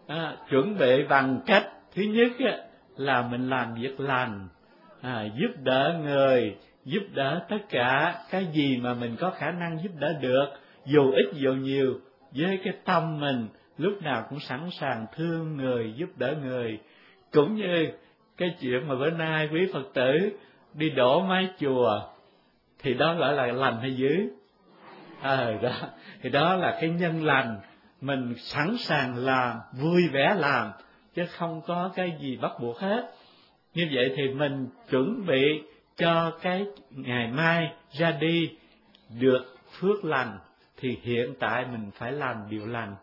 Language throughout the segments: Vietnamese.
chuẩn bị bằng cách thứ nhất là mình làm việc lành, giúp đỡ người, giúp đỡ tất cả cái gì mà mình có khả năng giúp đỡ được, dù ít dù nhiều, với cái tâm mình lúc nào cũng sẵn sàng thương người, giúp đỡ người. Cũng như cái chuyện mà bữa nay quý Phật tử đi đổ mái chùa, thì đó gọi là lành hay dữ? Đó, thì đó là cái nhân lành, mình sẵn sàng làm, vui vẻ làm, chứ không có cái gì bắt buộc hết. Như vậy thì mình chuẩn bị cho cái ngày mai ra đi được phước lành, thì hiện tại mình phải làm điều lành.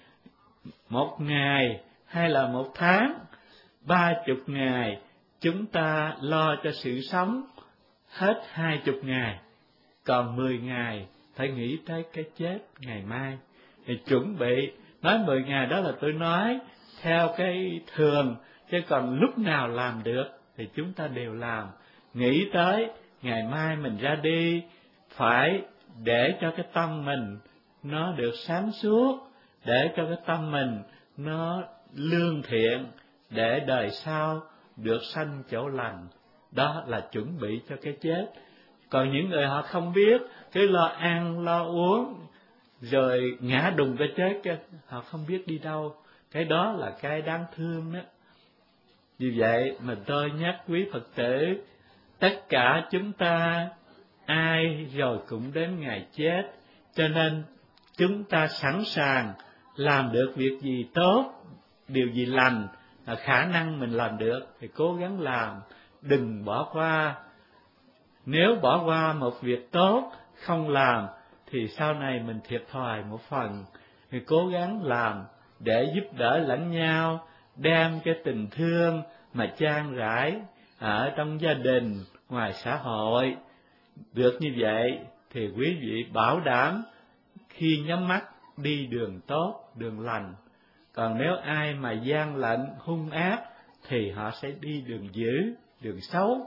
1 ngày hay là 1 tháng, 30 ngày, chúng ta lo cho sự sống hết 20 ngày, còn 10 ngày phải nghĩ tới cái chết ngày mai. Thì chuẩn bị, nói 10 ngày đó là tôi nói theo cái thường, chứ còn lúc nào làm được thì chúng ta đều làm. Nghĩ tới ngày mai mình ra đi, phải để cho cái tâm mình nó được sáng suốt, để cho cái tâm mình nó lương thiện, để đời sau được sanh chỗ lành. Đó là chuẩn bị cho cái chết. Còn những người họ không biết, cứ lo ăn, lo uống, rồi ngã đùng cái chết, họ không biết đi đâu. Cái đó là cái đáng thương đó. Vì vậy mà tôi nhắc quý Phật tử, tất cả chúng ta ai rồi cũng đến ngày chết, cho nên chúng ta sẵn sàng làm được việc gì tốt, điều gì lành, khả năng mình làm được thì cố gắng làm, đừng bỏ qua. Nếu bỏ qua một việc tốt, không làm, thì sau này mình thiệt thòi một phần. Thì cố gắng làm để giúp đỡ lẫn nhau, đem cái tình thương mà chan rãi ở trong gia đình, ngoài xã hội. Được như vậy thì quý vị bảo đảm khi nhắm mắt đi đường tốt, đường lành. Còn nếu ai mà gian lận, hung ác thì họ sẽ đi đường dữ, đường xấu.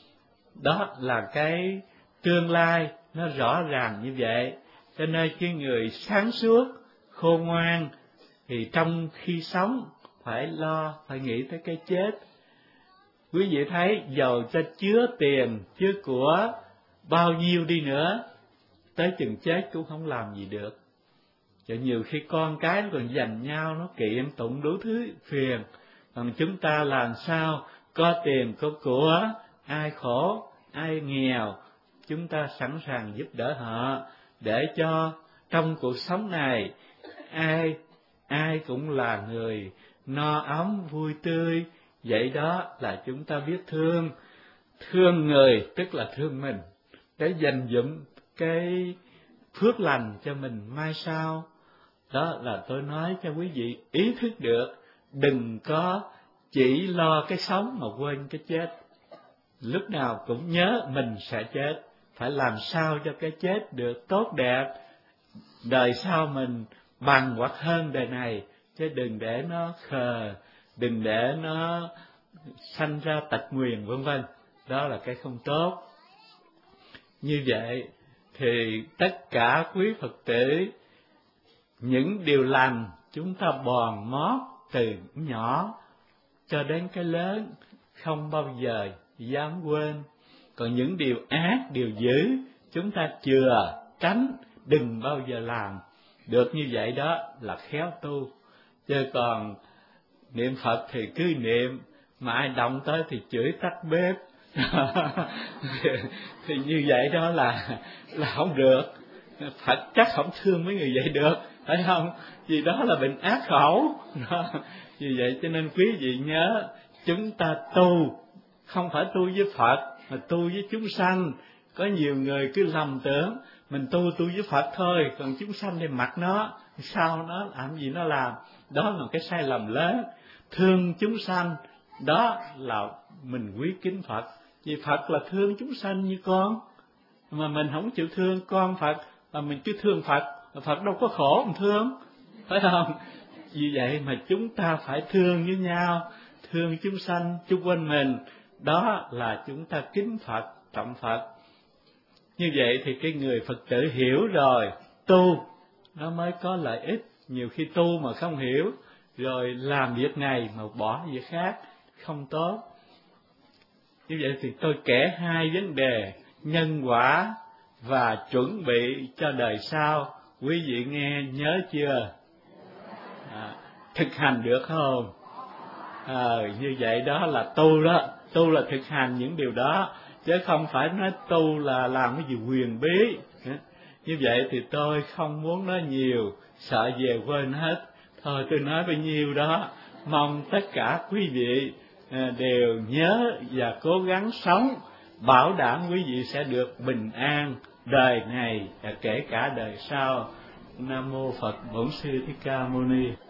Đó là cái tương lai nó rõ ràng như vậy. Cho nên cái người sáng suốt, khôn ngoan thì trong khi sống phải lo, phải nghĩ tới cái chết. Quý vị thấy dầu cho chứa tiền, chứa của bao nhiêu đi nữa, tới chừng chết cũng không làm gì được. Cho nhiều khi con cái nó còn giành nhau, nó kiện tụng đủ thứ phiền. Còn chúng ta làm sao có tiền, có của, ai khổ, ai nghèo, chúng ta sẵn sàng giúp đỡ họ, để cho trong cuộc sống này ai cũng là người no ấm vui tươi. Vậy đó là chúng ta biết thương người tức là thương mình, để dành dụm cái phước lành cho mình mai sau. Đó là tôi nói cho quý vị ý thức được, đừng có chỉ lo cái sống mà quên cái chết. Lúc nào cũng nhớ mình sẽ chết, phải làm sao cho cái chết được tốt đẹp, đời sau mình bằng hoặc hơn đời này, chứ đừng để nó khờ, đừng để nó sanh ra tật nguyền vân vân. Đó là cái không tốt. Như vậy thì tất cả quý Phật tử, những điều lành chúng ta bòn mót từ nhỏ cho đến cái lớn, không bao giờ dám quên. Còn những điều ác, điều dữ chúng ta chừa tránh, đừng bao giờ làm. Được như vậy đó là khéo tu. Chứ còn niệm Phật thì cứ niệm, mà ai động tới thì chửi tắt bếp thì như vậy đó là không được. Phật chắc không thương mấy người vậy được, phải không? Vì đó là bệnh ác khẩu đó. Vì vậy cho nên quý vị nhớ, chúng ta tu không phải tu với Phật mà tu với chúng sanh. Có nhiều người cứ lầm tưởng mình tu với Phật thôi, còn chúng sanh thì mặc nó, sao nó làm gì nó làm. Đó là cái sai lầm lớn. Thương chúng sanh đó là mình quý kính Phật, vì Phật là thương chúng sanh như con, mà mình không chịu thương con Phật, mà mình cứ thương Phật, mà Phật đâu có khổ mình thương, phải không? Vì vậy mà chúng ta phải thương với nhau, thương chúng sanh chung quanh mình. Đó là chúng ta kính Phật, trọng Phật. Như vậy thì cái người Phật tử hiểu rồi, tu nó mới có lợi ích. Nhiều khi tu mà không hiểu rồi làm việc này mà bỏ việc khác, không tốt. Như vậy thì tôi kể hai vấn đề nhân quả và chuẩn bị cho đời sau. Quý vị nghe nhớ chưa? Thực hành được không? Như vậy đó là tu đó. Tu là thực hành những điều đó, chứ không phải nói tu là làm cái gì huyền bí. Như vậy thì tôi không muốn nói nhiều, sợ về quên hết. Thôi tôi nói bao nhiêu đó. Mong tất cả quý vị đều nhớ và cố gắng sống, bảo đảm quý vị sẽ được bình an đời này và kể cả đời sau. Nam mô Phật Bổn Sư Thích Ca Mâu Ni.